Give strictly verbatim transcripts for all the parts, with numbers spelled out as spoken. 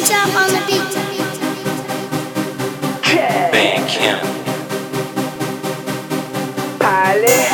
Top on the beat. Bang Kim. Pilot.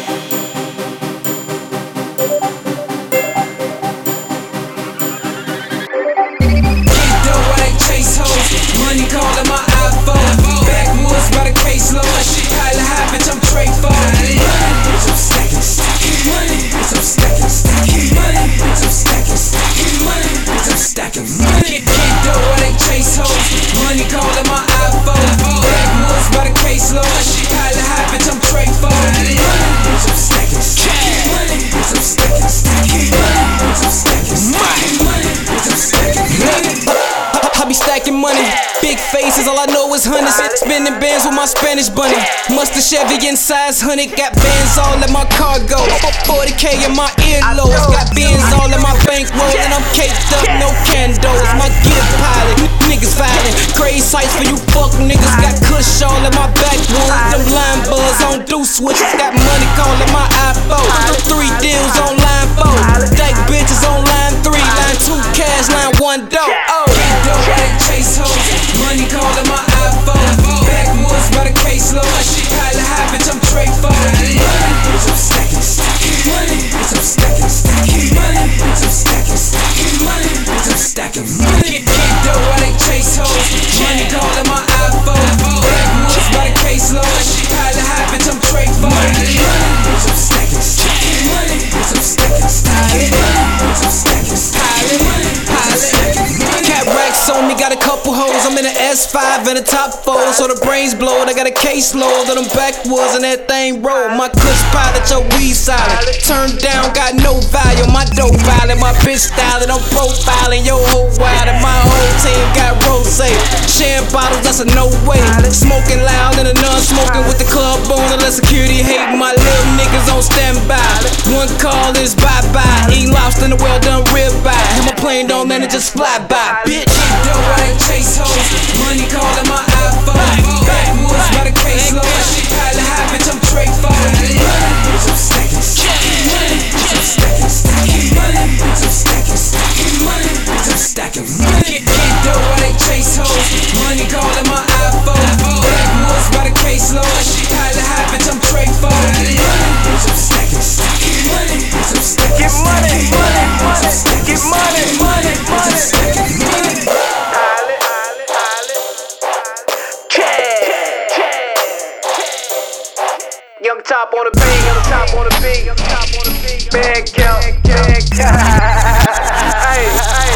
Get dough, I ain't chase hoes. Money calling my iPhone. Backwoods by the caseload. Pilot high, bitch, I'm Trey Ford. Bitch, I'm stacking, stacking money. Bitch, I'm stacking, stacking money. Bitch, I'm stacking, stacking money. Bitch, I'm stacking money. Get dough, I ain't chase hoes. Money calling my iPhone. Backwoods by the caseload. Pilot high, bitch, I'm Trey Ford. Bitch, I'm stacking, stacking money. Bitch, I'm stacking, stacking money. Bitch, I'm stacking, stacking money. Bitch, I'm stacking money. I be stacking money, big faces, all I know is hundreds. Spinning bands with my Spanish bunny. Mustard Chevy inside hundred, got bands all in my cargo. forty K in my earlobes, got bands all in my bankroll. And I'm caked up, no candles. My gift pilot, niggas violent. Crazy sights for you fuck niggas. Got kush all in my backwoods. Them line buzz on do switches. Got money calling my iPhone. Three deals on line four. Dyke bitches on line three. Line two cash, line one dough. Oh. I ain't chase hoes. Money calling my iPhone. Backwoods by the caseload. Pilot high, bitch, I'm Trey Ford. Bitch, I'm stacking, stacking money. Bitch, I'm stacking, stacking money. Bitch, I'm stacking, stacking money. Bitch, I'm stacking money. Get dough, I ain't chase hoes. Money calling my iPhone. Backwoods by the caseload. Pilot high, bitch, I'm Trey Ford. Bitch, I'm stacking, stacking money. Bitch, I'm stacking, stacking money. Bitch, I'm stacking, stacking money. Cat racks on me, got a couple hoes. I'm in an S five and a top four, so the brains blowed. I got a caseload of them backwoods and that thing roll. My kush pilot, your weed silent. Turned down, got no value. My dope violent, my bitch styling. I'm profiling your whole wild, and my whole team got rose. Sharing bottles, that's a no way. Smoking loud and a non-smoking with the club on. Unless security hate, my little niggas on standby. One call is bye-bye. Eating lobster in a well-done ribeye. And my plane don't let it just fly by, bitch. Dough, I ain't chase hoes. Money calling my iPhone. Backwoods by the caseload. Pilot high, bitch, I'm Trey Ford. Bitch, I'm stacking, stacking money. Bitch, I'm stacking, stacking money. Bitch, I'm stacking, stacking money. Bitch, I'm stacking money. Get dough, I ain't chase hoes. Money calling my iPhone. Backwoods by the caseload. Pilot high, bitch, I'm Trey Ford. Bitch, I'm stacking, stacking money. Bitch, I'm stacking, Get money, money, money. Get money, money, money. Young Top on the beat, young Top on the beat, young Top on the beat. Big Kim, big Kim. Hey, hey.